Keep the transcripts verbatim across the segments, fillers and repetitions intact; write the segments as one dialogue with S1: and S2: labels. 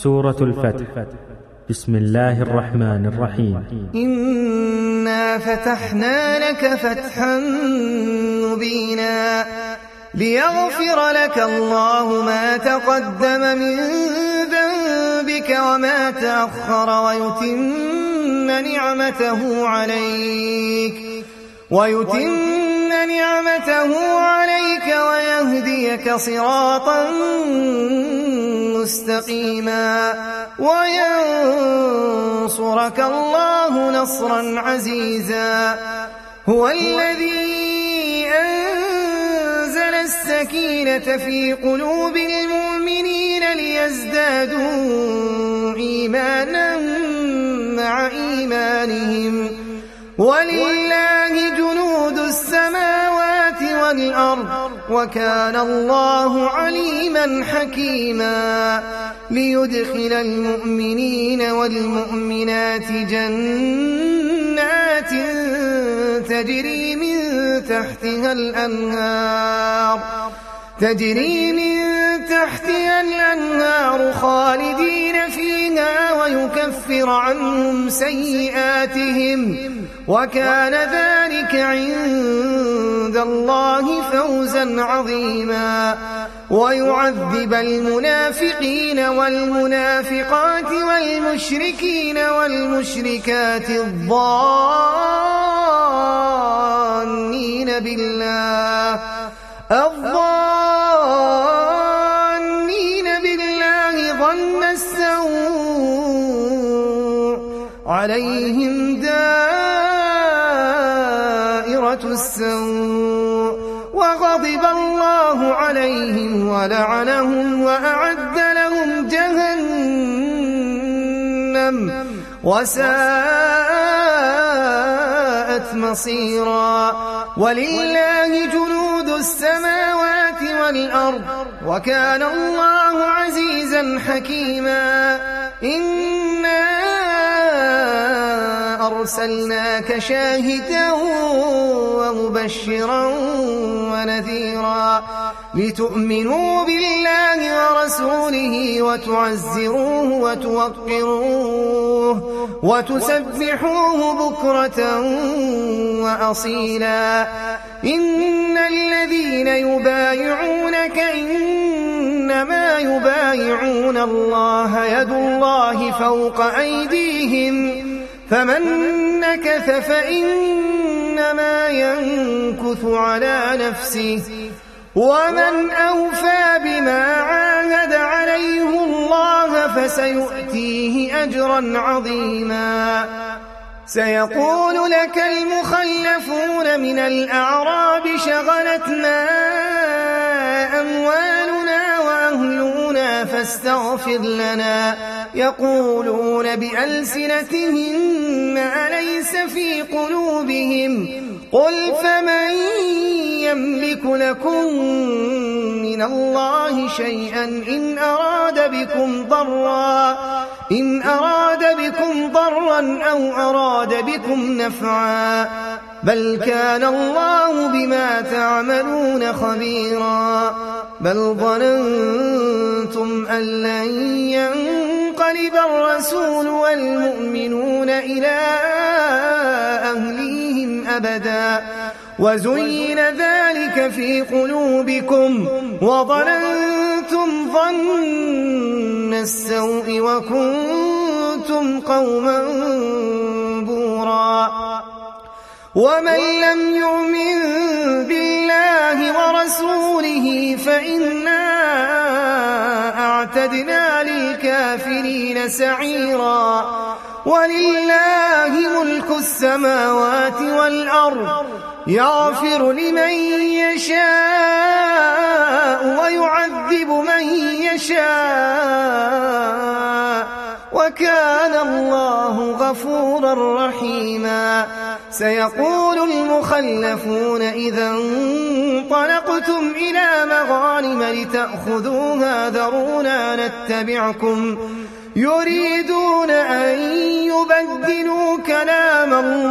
S1: سورة الفتح. بسم الله الرحمن الرحيم.
S2: إنا فتحنا لك فتحا مبينا ليغفر لك الله ما تقدم من ذنبك وما تأخر ويتم نعمته عليك ويتم نعمته عليك ويهديك صراطا مستقيما وينصرك الله نصرا عزيزا. هو الذي أنزل السكينة في قلوب المؤمنين ليزدادوا إيمانا مع إيمانهم ولله جنود السماوات والأرض وكان الله عليما حكيما. ليدخل المؤمنين والمؤمنات جنات تجري من تحتها الأنهار تجري من تحتها الأنهار خالدين فيها ويكفر عنهم سيئاتهم وكان ذلك عند الله فوزا عظيما. ويعذب المنافقين والمنافقات والمشركين والمشركات الظانين بالله الظانين بالله ظن السوء عليهم دائرة السوء وغضب الله عليهم ولعنهم وأعد لهم جهنم وساءت مصيرا. ولله جنود السماوات والأرض وكان الله عزيزا حكيما. إنا أرسلناك شاهدا ومبشرا ونذيرا لتؤمنوا بالله ورسوله وتعزروه وتوقروه وتسبحوه بكرة وأصيلا. إن الذين يبايعونك إنما يبايعون الله يد الله فوق أيديهم فمن نكث فإنما ينكث على نفسه ومن أوفى بما عاهد عليه الله فسيؤتيه أجرا عظيما. سيقول لك المخلفون من الأعراب شغلتنا أموالنا وأهلنا فاستغفر لنا يقولون بألسنتهم ما ليس في قلوبهم قل فمن يملك لكم من الله شيئا إن أراد بكم ضرا إن أراد بكم ضرا أو أراد بكم نفعا بل كان الله بما تعملون خبيرا. بل ظننتم أن لن ينقلب الرسول والمؤمنون إلى أهليهم أبدا وزين ذلك في قلوبكم وظننتم ظن السوء وكنتم قوما بورا. ومن لم يؤمن بالله ورسوله فإنا أعتدنا للكافرين سعيرا. ولله ملك السماوات والأرض يغفر لمن يشاء ويعذب من يشاء وكان الله غفورا رحيما. سيقول المخلفون إذا انطلقتم إلى مغانم لتأخذوها ذرونا نتبعكم يريدون أن يبدلوا كلام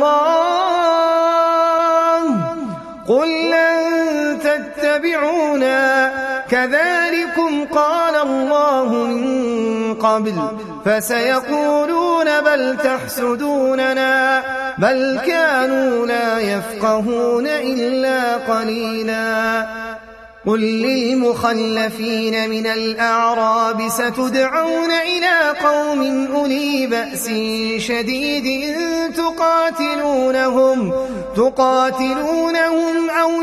S2: الله قل لن تتبعونا كذلكم قال الله من قبل فسيقولون بل تحسدوننا بل كانوا لا يفقهون إلا قليلا. قل للمخلفين من الأعراب ستدعون إلى قوم أولي بأس شديد تقاتلونهم, تقاتلونهم أو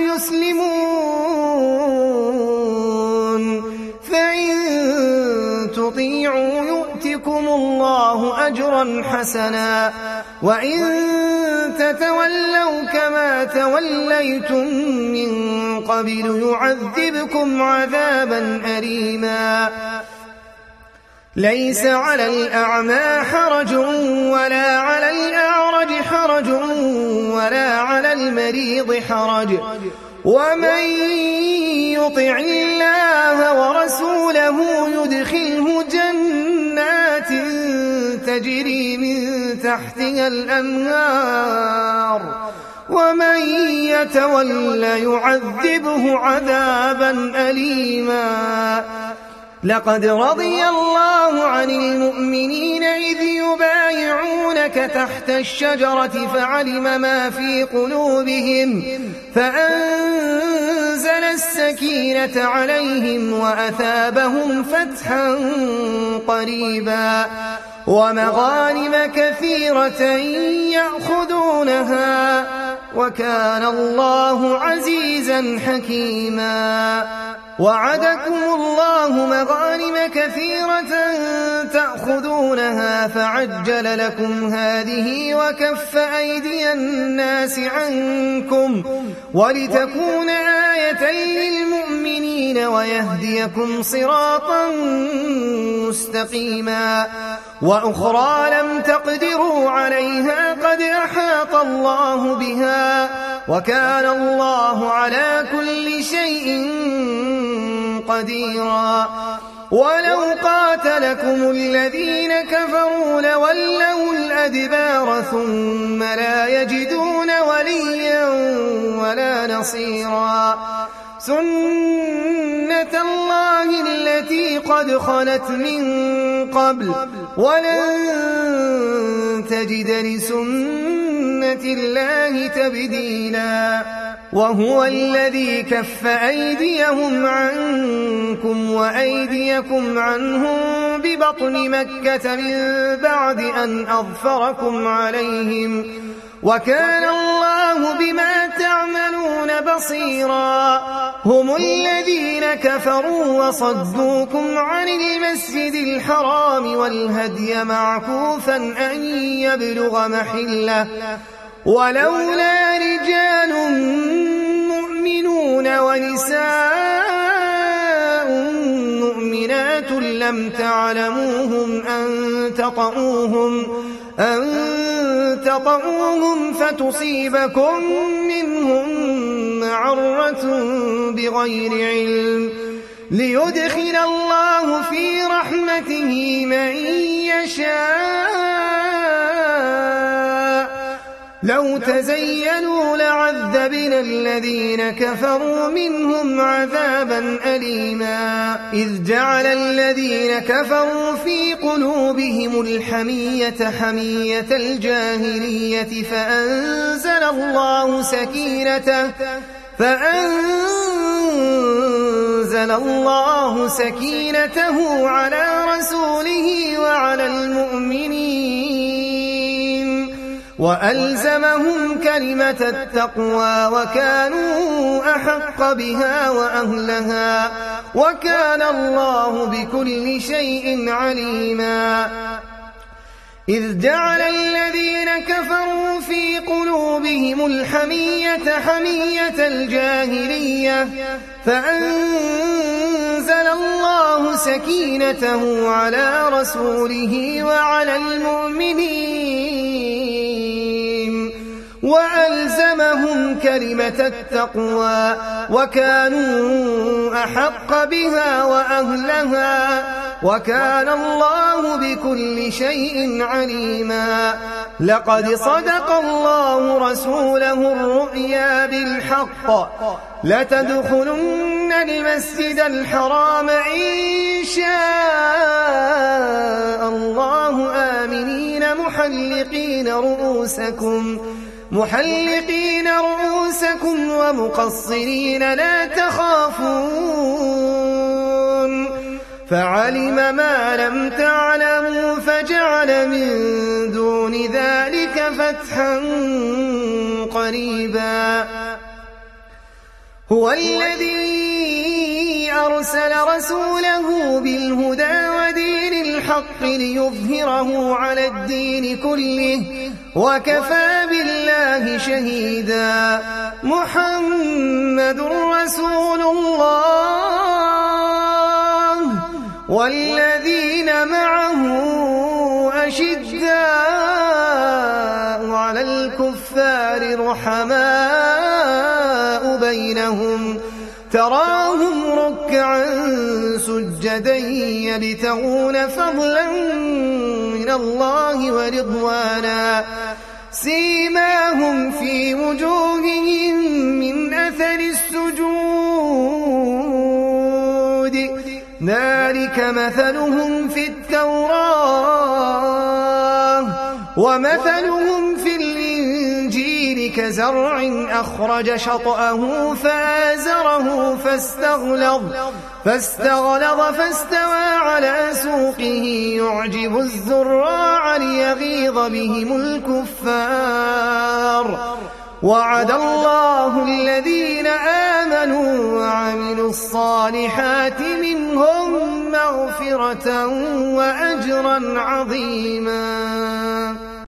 S2: يسلمون فإن تطيعوا يؤتكم الله أجرا حسنا وإن تتولوا كما توليتم من قبل يعذبكم عذابا أليما. ليس على الأعمى حرج ولا على الأعرج حرج ولا على المريض حرج ومن يطع الله ورسوله يدخله جنات تجري من تحتها الأنهار ومن يتول يعذبه عذابا أليما. لقد رضي الله عن المؤمنين إذ يبايعونك تحت الشجرة فعلم ما في قلوبهم فأنزل السكينة عليهم وأثابهم فتحا قريبا ومغانم كثيرة يأخذونها وكان الله عزيزا حكيما. وعدكم الله مغانم كثيرة تأخذونها فعجل لكم هذه وكف أيدي الناس عنكم ولتكون آية للمؤمنين ويهديكم صراطا مستقيما. وأخرى لم تقدروا عليها قد أحاط الله بها وكان الله على كل شيء قديرا. ولو قاتلكم الذين كفروا لولوا الأدبار ثم لا يجدون وليا ولا نصيرا. سنة الله التي قد خلت من قبل ولن تجد لسنة الله تبديلا. وهو الذي كف أيديهم عنكم وأيديكم عنهم ببطن مكة من بعد أن أظفركم عليهم وكان الله بما تعملون بصيرا. هم الذين كفروا وصدوكم عن المسجد الحرام والهدي معكوفا أن يبلغ محله ولولا رجال مؤمنون ونساء مؤمنات لم تعلموهم أن تطؤوهم أن تطؤوهم فتصيبكم منهم معرة بغير علم ليدخل الله في رحمته من يشاء. لو تزينوا لعذبنا الذين كفروا منهم عذابا أليما. إذ جعل الذين كفروا في قلوبهم الحمية حمية الجاهلية فأنزل الله سكينته فأنزل الله سكينته على رسوله وعلى المؤمنين وألزمهم كلمة التقوى وكانوا أحق بها وأهلها وكان الله بكل شيء عليما. إذ جعل الذين كفروا في قلوبهم الحمية حمية الجاهلية فأنزل الله سكينته على رسوله وعلى المؤمنين وألزمهم كلمة التقوى وكانوا أحق بها وأهلها وكان الله بكل شيء عليما. لقد صدق الله رسوله الرؤيا بالحق لتدخلن المسجد الحرام إن شاء الله آمنين محلقين رؤوسكم محلقين رؤوسكم ومقصرين لا تخافون فعلم ما لم تعلموا فجعل من دون ذلك فتحا قريبا هو الذي أرسل رسوله بالهدى ودين الحق ليظهره على الدين كله وكفى بالله شهيدا محمد رسول الله والذين معه أشداء على الكفار رحماء بينهم تراهم ركعا سجدا يبتغون فضلا من الله ورضوانا سيماهم في وجوههم من أثر السجود ذلك مثلهم في التوراة ومثلهم في الإنجيل كزرع أخرج شطأه فآزره فاستغلظ فاستغلظ فاستوى على سوقه يعجب الزراع ليغيظ بهم الكفار وعد الله الذين آمنوا وعملوا الصالحات منهم مغفرة وأجرا عظيما.